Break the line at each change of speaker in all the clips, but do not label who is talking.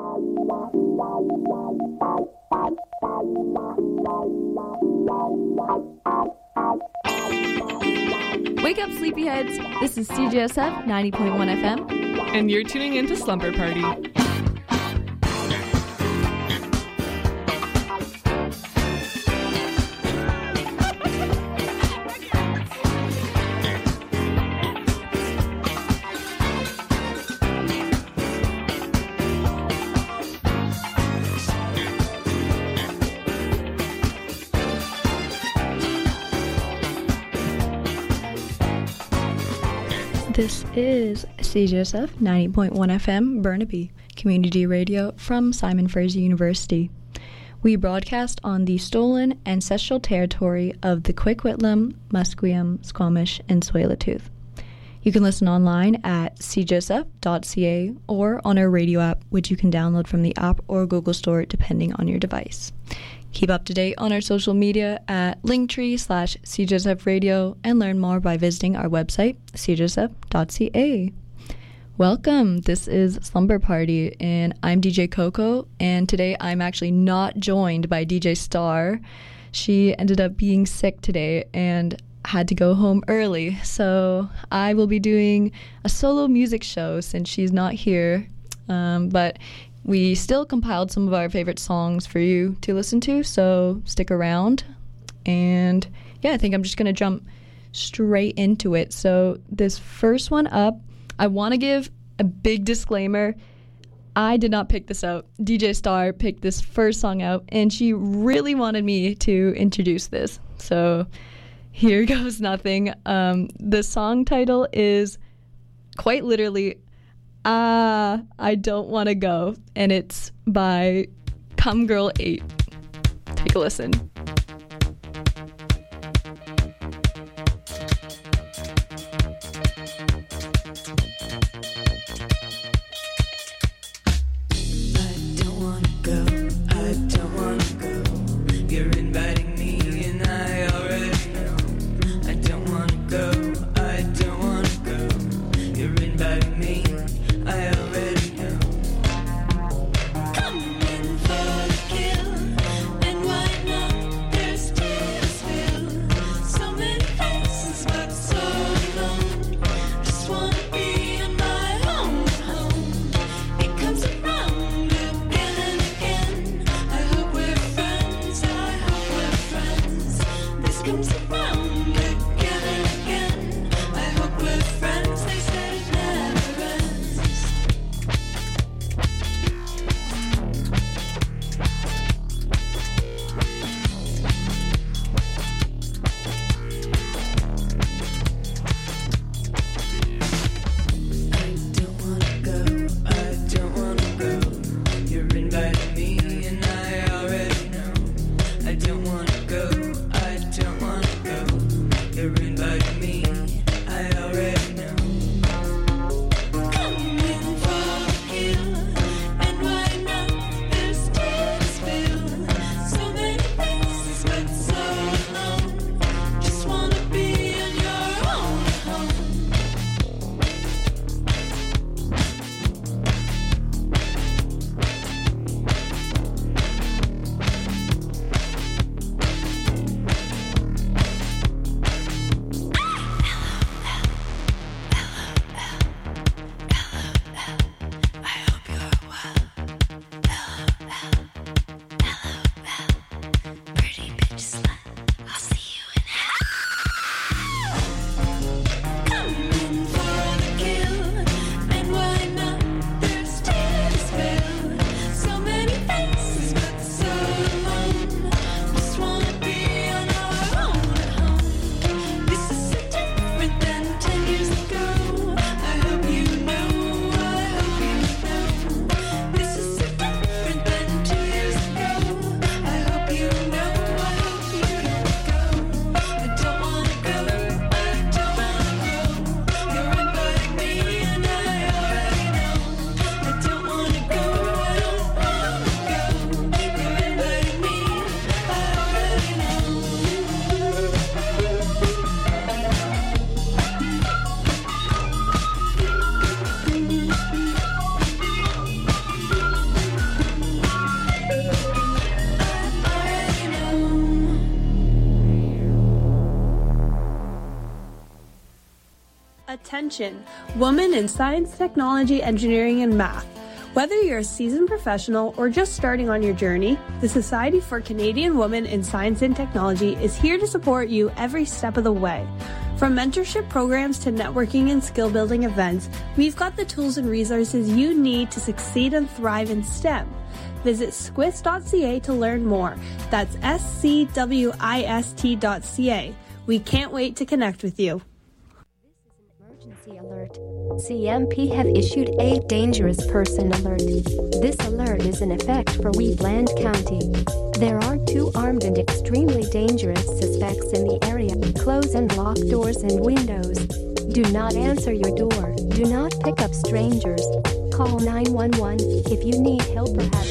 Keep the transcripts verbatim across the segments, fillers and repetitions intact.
Wake up, sleepyheads! This is C J S F ninety point one F M.
And you're tuning into Slumber Party.
This is C J S F ninety point one F M, Burnaby, community radio from Simon Fraser University. We broadcast on the stolen ancestral territory of the Coquitlam, Musqueam, Squamish, and Tsleil-Waututh. You can listen online at c j s f dot c a or on our radio app, which you can download from the App or Google Store depending on your device. Keep up to date on our social media at linktree slash CJSF radio and learn more by visiting our website, c j s f dot c a. Welcome, this is Slumber Party, and I'm D J Coco, and today I'm actually not joined by D J Star. She ended up being sick today and had to go home early, so I will be doing a solo music show since she's not here, um, but we still compiled some of our favorite songs for you to listen to, so stick around. And yeah, I think I'm just going to jump straight into it. So this first one up, I want to give a big disclaimer. I did not pick this out. D J Star picked this first song out, and she really wanted me to introduce this. So here goes nothing. Um, the song title is quite literally Ah, I Don't Want to Go, and it's by Come Girl eight. Take a listen.
Coming for the kill, and why not? Attention, women in science, technology, engineering, and math. Whether you're a seasoned professional or just starting on your journey, the Society for Canadian Women in Science and Technology is here to support you every step of the way. From mentorship programs to networking and skill building events, we've got the tools and resources you need to succeed and thrive in STEM. Visit squist dot c a to learn more. That's S C W I S T dot C A. We can't wait to connect with you.
Emergency alert. C M P have issued a dangerous person alert. This alert is in effect for Wheatland County. There are two armed and extremely dangerous suspects in the area. Close and lock doors and windows. Do not answer your door. Do not pick up strangers. Call nine one one if you need help or have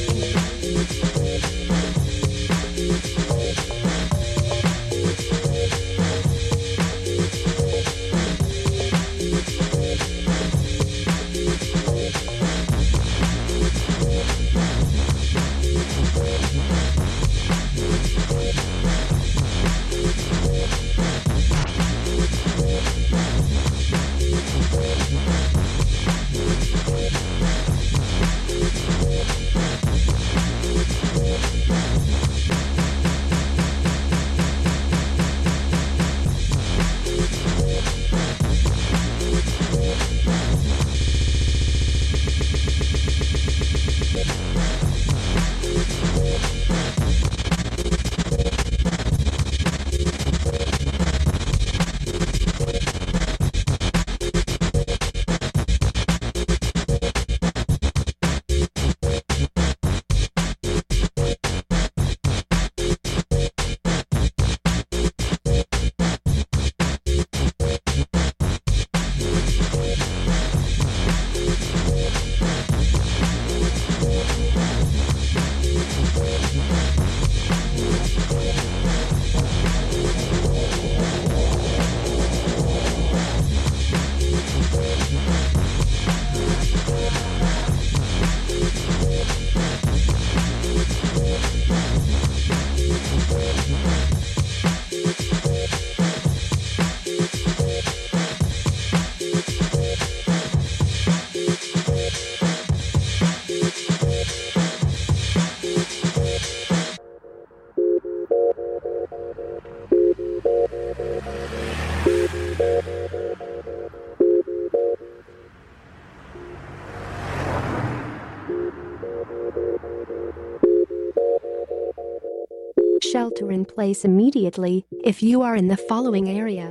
shelter in place immediately if you are in the following area.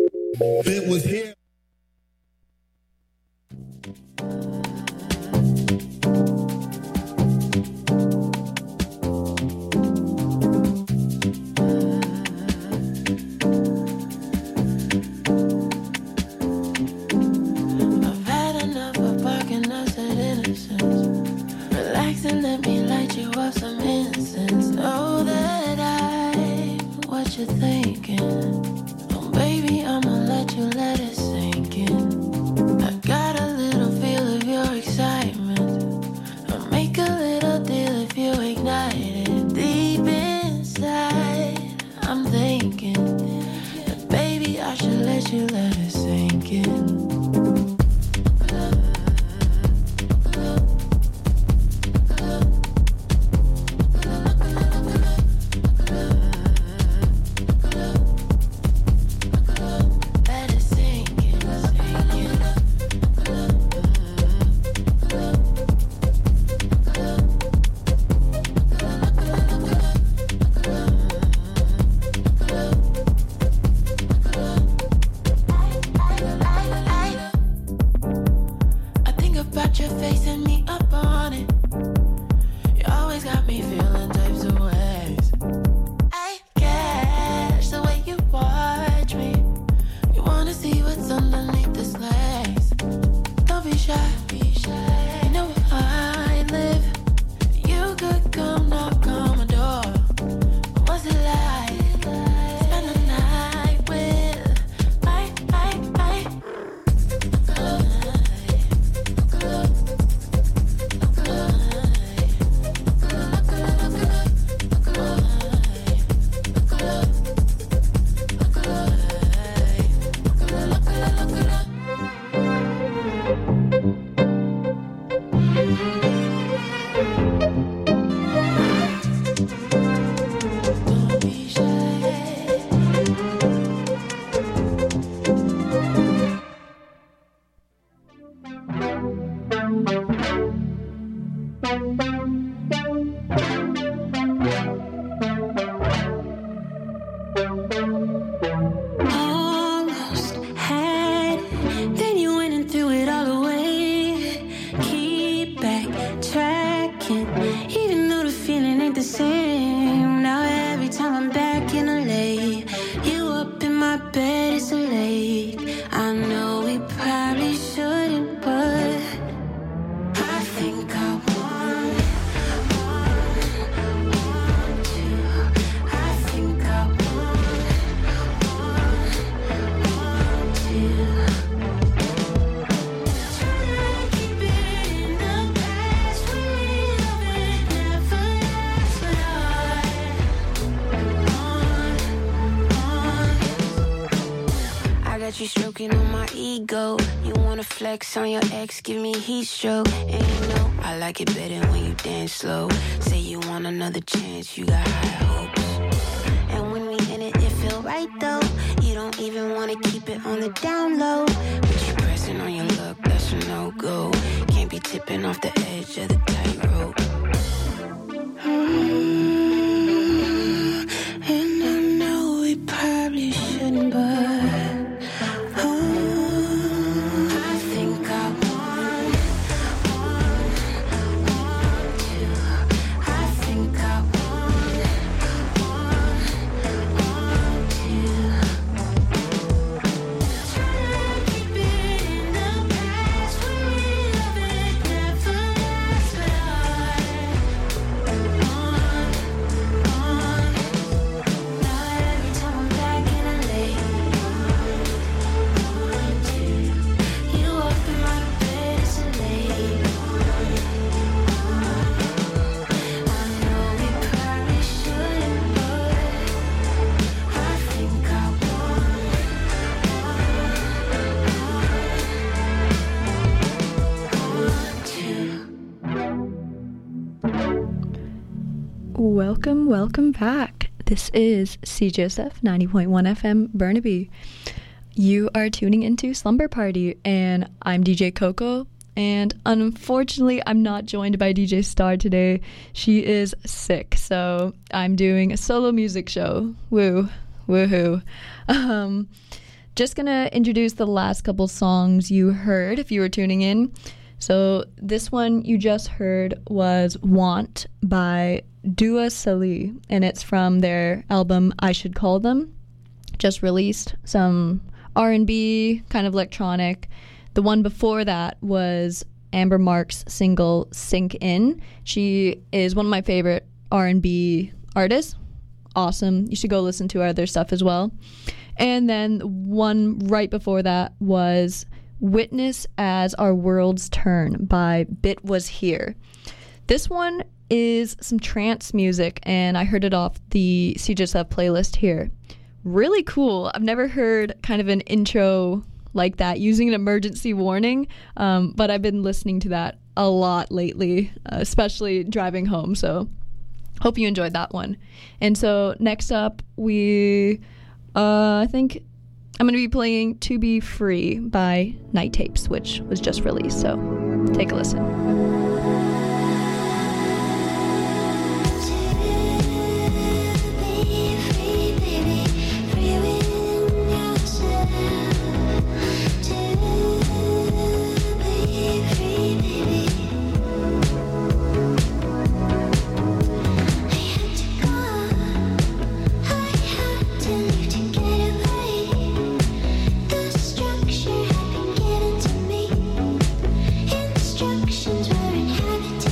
It was here.
You stroking on my ego. You wanna flex on your ex, give me heat stroke. And you know I like it better when you dance slow. Say you want another chance, you got high hopes. And when we in it, it feel right though. You don't even wanna keep it on the down low. But you pressing on your luck, that's a no-go. Can't be tipping off the edge of the tightrope. Mm-hmm. And I know we probably shouldn't, but
Welcome, welcome back. This is C J S F ninety point one F M Burnaby. You are tuning into Slumber Party, and I'm D J Coco. And unfortunately, I'm not joined by D J Star today. She is sick, so I'm doing a solo music show. Woo, woohoo. Um, just gonna introduce the last couple songs you heard if you were tuning in. So this one you just heard was Want by Dua Salih, and it's from their album I Should Call Them, just released. Some R and B, kind of electronic. The one before that was Amber Mark's single Sink In. She is one of my favorite R and B artists. Awesome. You should go listen to her other stuff as well. And then one right before that was Witness as Our Worlds Turn by Bit Was Here. This one is some trance music, and I heard it off the C J S F playlist here. Really cool. I've never heard kind of an intro like that using an emergency warning, um, but I've been listening to that a lot lately, uh, especially driving home, so hope you enjoyed that one. And so next up, we, uh, I think I'm going to be playing To Be Free by Night Tapes, which was just released, so take a listen.
Instructions were inhabited.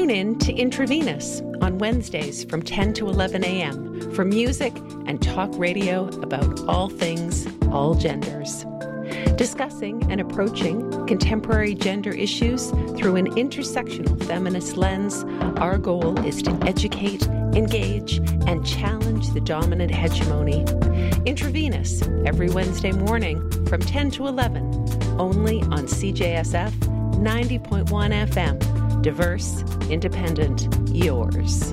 Tune in to Intravenous on Wednesdays from ten to eleven a.m. for music and talk radio about all things, all genders. Discussing and approaching contemporary gender issues through an intersectional feminist lens, our goal is to educate, engage, and challenge the dominant hegemony. Intravenous, every Wednesday morning from ten to eleven, only on C J S F ninety point one F M. Diverse, independent, yours.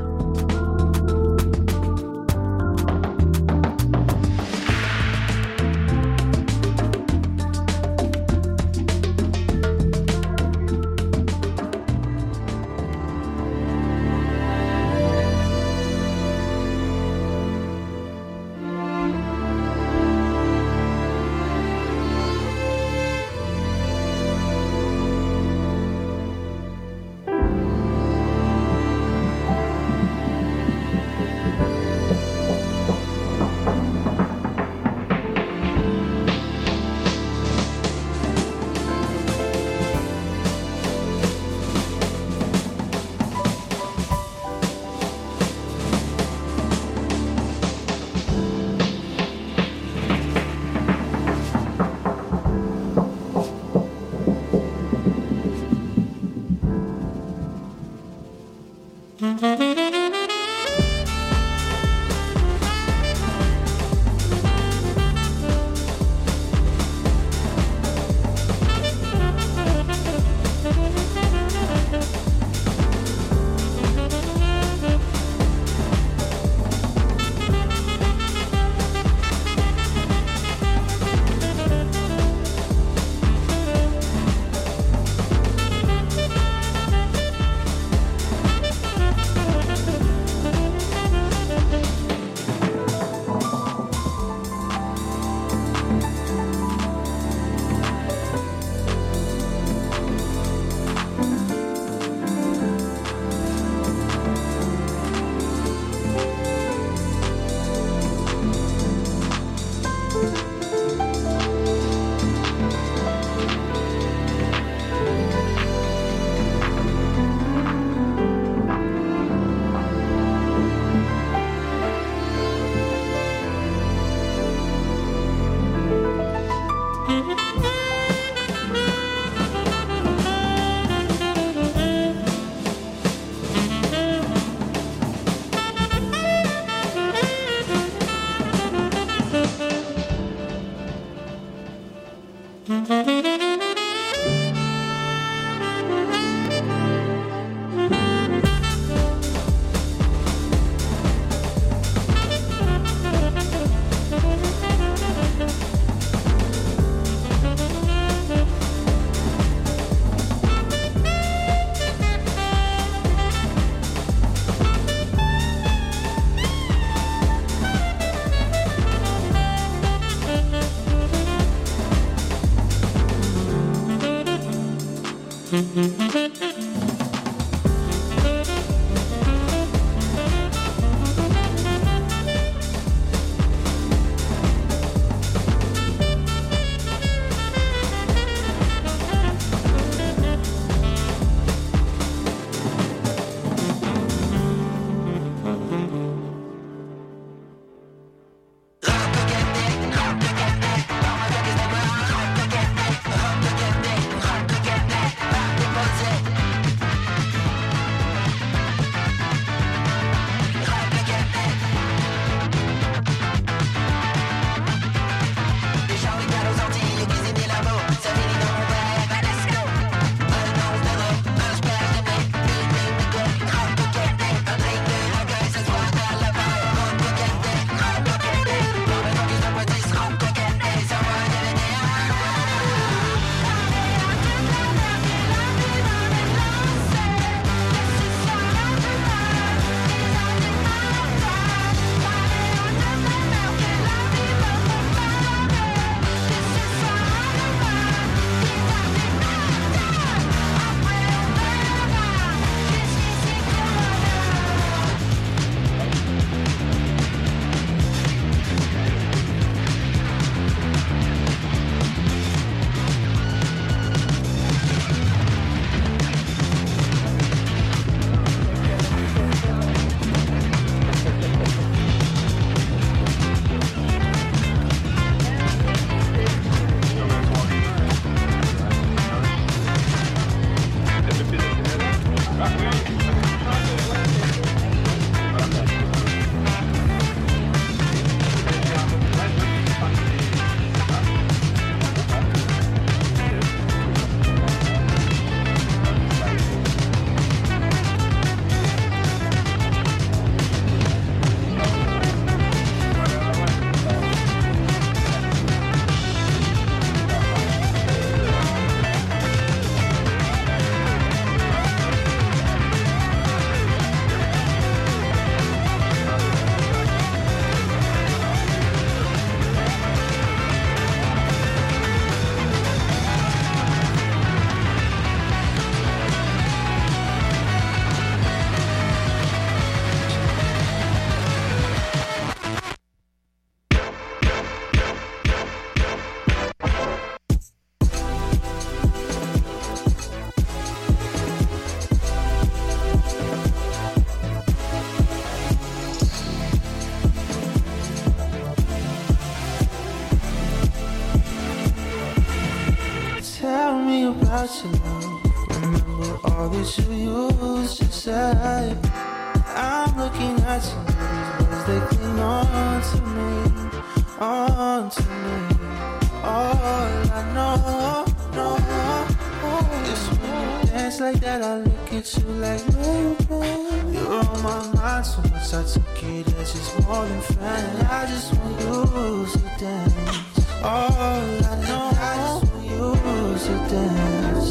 about your love. Remember all that you used to say. I'm looking at you, these words they cling on to me, on to me. All I know, know, is when you dance like that, I look at you like, where you been? You're on my mind so much, I took it as just more than friend. I just want you to dance. All I know, I just want you to dance.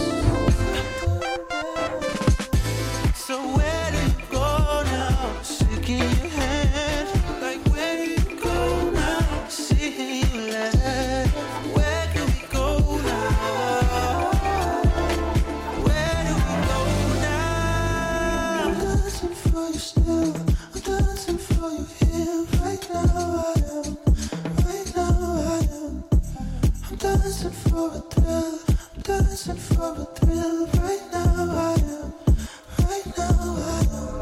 So where do you go now? Shaking your hand. Like where do you go now? Seeing you laugh. Where can we go now? Where do we go now? I'm dancing for you still. I'm dancing for you here. Right now I am. Right now I am. I'm dancing for a thrill. I'm dancing for a thrill. Right now I am. Right now I am.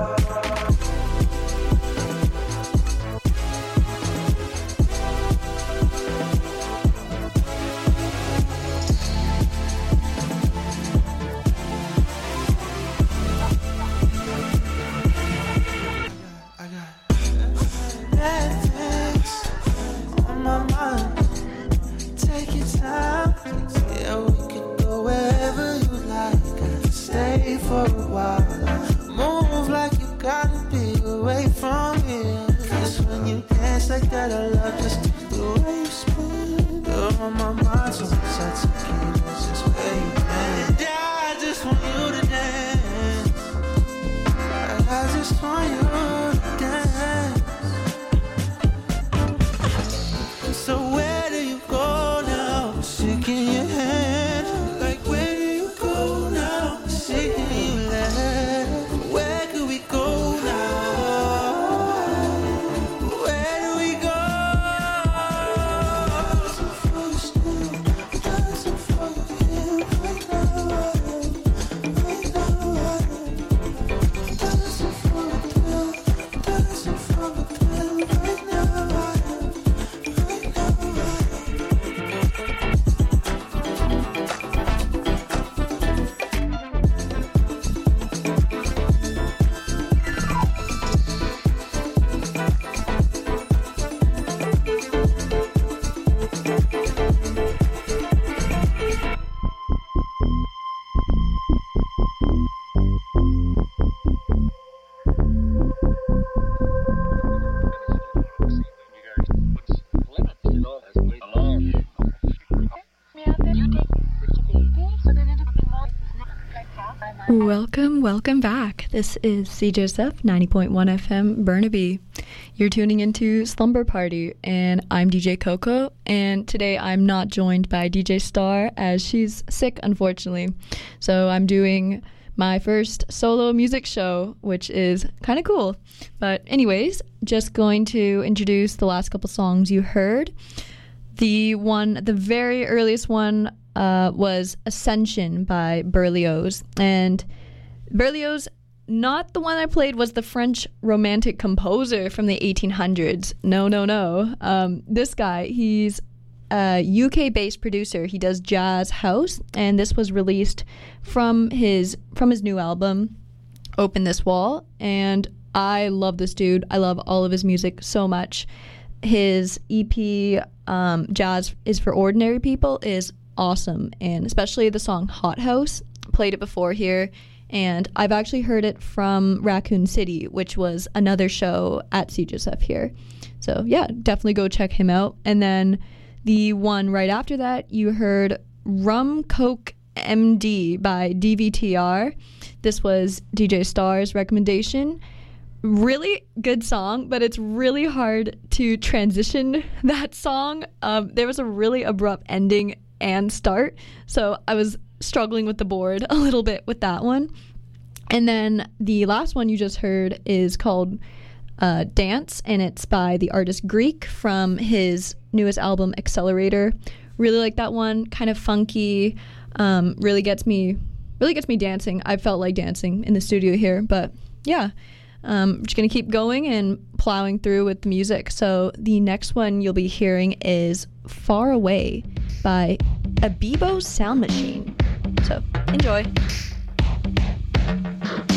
I got bad things on my mind. Take your time. Yeah, we can go wherever you like. I can stay for a while. Move like you gotta be away from here. Cause when you dance like that, I love just the way you spin. You're on my mind, so much I take it as just where you been. And I just want you to dance. I just want you to dance. So where do you go now? Shaking your hand. Like where do you go now? Seeing you laugh. Where can we go now? Where do we go? Dancing for you still. Dancing for you here. Right now I am. Right now I am. Dancing for a thrill. Dancing for a thrill. Right now I am. Right now I am.
Welcome, welcome back. This is C J S F ninety point one F M Burnaby. You're tuning into Slumber Party, and I'm D J Coco, and today I'm not joined by D J Star as she's sick, unfortunately. So I'm doing my first solo music show, which is kind of cool. But anyways, just going to introduce the last couple songs you heard. The one, the very earliest one uh, was Ascension by Berlioz. And Berlioz, not the one I played, was the French romantic composer from the eighteen hundreds. No, no, no. Um, this guy, he's a U K-based producer. He does jazz house, and this was released from his from his new album, Open This Wall. And I love this dude. I love all of his music so much. His E P, um, Jazz is for Ordinary People, is awesome, and especially the song Hot House. Played it before here, and I've actually heard it from Raccoon City, which was another show at C J S F here. So yeah, definitely go check him out. And then the one right after that, you heard Rum Coke M D by D V T R. This was D J Star's recommendation. Really good song, but it's really hard to transition that song. Um, there was a really abrupt ending and start, so I was struggling with the board a little bit with that one. And then the last one you just heard is called uh, Dance, and it's by the artist Greek from his newest album Accelerator. Really like that one, kind of funky, um, really gets me really gets me dancing. I felt like dancing in the studio here, but yeah. Um, I'm just going to keep going and plowing through with the music. So the next one you'll be hearing is Far Away by Abibo Sound Machine. So enjoy.